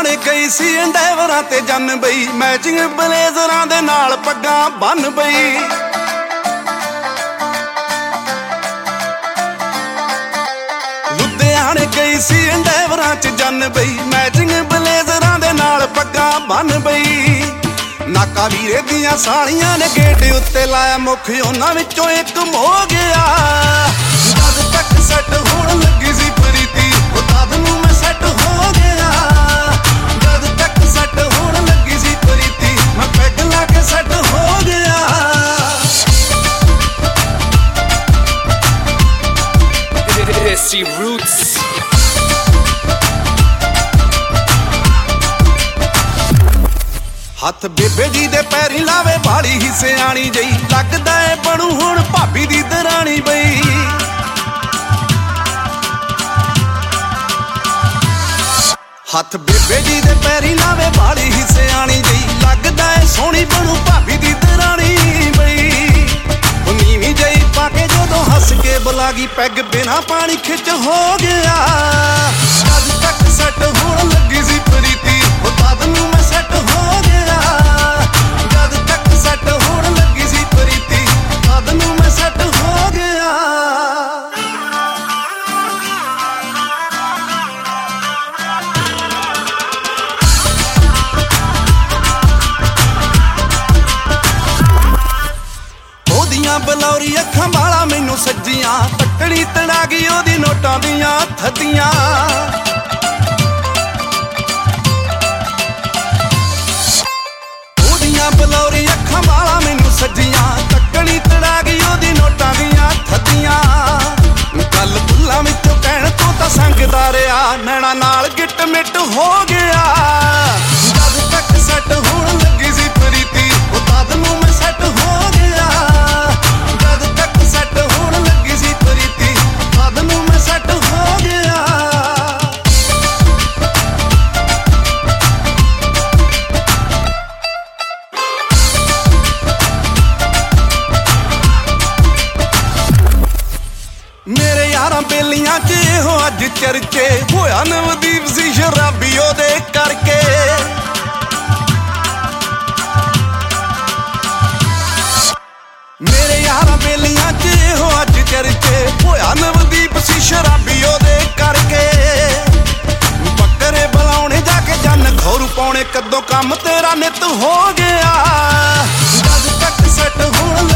ਨੇ ਕਈ ਸੀ ਐਂਡੈਵਰਾਂ ਤੇ ਜੰਨ ਬਈ, ਮੈਚਿੰਗ ਬਲੇਜ਼ਰਾਂ ਦੇ ਨਾਲ ਪੱਗਾਂ ਬੰਨ ਬਈ। ਲੁਧਿਆਣੇ ਕਈ ਸੀ ਐਂਡੈਵਰਾਂ ਚ ਜੰਨ ਬਈ, ਮੈਚਿੰਗ ਬਲੇਜ਼ਰਾਂ ਦੇ ਨਾਲ ਪੱਗਾਂ ਬੰਨ ਬਈ। ਨਾਕਾ ਵੀਰੇ ਦੀਆਂ ਸਾਲੀਆਂ ਨੇ ਗੇਟ ਉੱਤੇ ਲਾਇਆ, ਮੁੱਖ ਉਹਨਾਂ ਵਿੱਚੋਂ ਇੱਕ ਹੋ ਗਿਆ। ਜਦ ਤੱਕ ਸੈੱਟ ਹੋਣ ਲੱਗੀ ਸੀ ਪ੍ਰੀਤੀ, ਉਹ ਤਦ ਨੂੰ ਮੈਂ ਸੈੱਟ ਹੋ ਗਿਆ। ਜਦ ਤੱਕ ਸੈੱਟ ਹੋਣ ਲੱਗੀ ਸੀ ਪ੍ਰੀਤੀ, ਮੈਂ ਪੈਗ ਲਾ ਕੇ ਸੈੱਟ ਹੋ ਗਿਆ। ਦੇਸੀ ਰੂਟਸ ਹੱਥ ਬੇਬੇ ਜੀ ਦੇ ਪੈਰੀ ਲਾਵੇ ਬਾੜੀ ਹੀ ਸਿਆਣੀ ਜਈ, ਲੱਗਦਾ ਏ ਬਣੂ ਹੁਣ ਭਾਬੀ ਦੀ ਦਰਾਣੀ ਬਈ। ਹੱਥ ਬੇਬੇ ਜੀ ਦੇ ਪੈਰੀ ਲਾਵੇ ਬਾੜੀ ਹੀ ਸਿਆਣੀ ਜਈ, ਲੱਗਦਾ ਏ ਸੋਹਣੀ ਬਣੂ ਭਾਬੀ ਦੀ ਦਰਾਣੀ ਬਈ। ਉਹ ਨੀਵੀਂ ਜਈ ਪਾ ਕੇ ਜਦੋਂ ਹੱਸ ਕੇ ਬੁਲਾਗੀ, ਪੈਗ ਬਿਨਾ ਪਾਣੀ ਖਿੱਚ ਹੋ ਗਿਆ। ਜਦ ਤੱਕ ਸੈੱਟ ਹੋਣ ਲੱਗੀ ਸੀ ਪ੍ਰੀਤੀ, ਉਹ ਤਦ ਨੂੰ ਮੈਂ ਸੈੱਟ ਹੋ ਗਿਆ। ਜਦ ਤੱਕ ਸੈੱਟ ਹੋਣ ਲੱਗੀ ਸੀ ਪ੍ਰੀਤੀ, ਤਦ ਨੂੰ ਮੈਂ ਸੈੱਟ ਹੋ ਗਿਆ। ਉਹਦੀਆਂ ਬਲੌਰੀ ਅੱਖਾਂ ਵਾਲਾ ਮੈਨੂੰ ਸੱਜੀਆਂ, ਤੱਕੜੀ ਤੜਾ ਗਈ ਉਹਦੀ ਨੋਟਾਂ ਦੀਆਂ ਥੱਦੀਆਂ। ਉਹਦੀਆਂ ਬਲੌਰੀ ਅੱਖਾਂ ਵਾਲਾ ਮੈਨੂੰ ਸੱਜੀਆਂ, ਤੱਕੜੀ ਤੜਾ ਗਈ ਉਹਦੀ ਨੋਟਾਂ ਦੀਆਂ ਥੱਦੀਆਂ। ਗੱਲ ਬੁੱਲਾਂ ਵਿੱਚੋਂ ਕਹਿਣ ਤੋਂ ਤਾਂ ਸੰਗਦਾ ਰਿਹਾ, ਨੈਣਾ ਨਾਲ ਗਿੱਟ ਮਿੱਟ ਹੋ ਗਿਆ। ਜਦ ਤੱਕ ਸੈੱਟ ਹੋਣ ਲੱਗੀ ਸੀ ਪ੍ਰੀਤੀ, ਉਹ ਤਦ ਨੂੰ ਮੈਂ ਸੈੱਟ ਹੋ ਗਿਆ। ਜਦ ਤੱਕ ਸੈੱਟ ਹੋਣ ਲੱਗੀ ਸੀ ਪ੍ਰੀਤੀ, ਤਦ ਨੂੰ ਮੈਂ ਸੈੱਟ ਹੋ ਗਿਆ। ਮੇਰੇ ਯਾਰਾਂ ਬੇਲੀਆਂ 'ਚ ਇਹੋ ਅੱਜ ਚਰਚੇ, ਹੋਇਆ ਨਵਦੀਪ ਸੀ ਸ਼ਰਾਬੀ ਉਹਦੇ ਕਰਕੇ। ਮੇਰੇ ਯਾਰਾਂ ਬੇਲੀਆਂ 'ਚ ਇਹੋ ਅੱਜ ਚਰਚੇ, ਹੋਇਆ ਨਵਦੀਪ ਸੀ ਸ਼ਰਾਬੀ ਉਹਦੇ ਕਰਕੇ। ਬੱਕਰੇ ਬੁਲਾਉਣੇ ਜਾ ਕੇ ਜੰਨ ਖੌਰੂ ਪਾਉਣੇ, ਕਦੋਂ ਕੰਮ ਤੇਰਾ ਨਿੱਤ ਹੋ ਗਿਆ। ਜਦ ਤੱਕ ਸੈੱਟ ਹੋਣ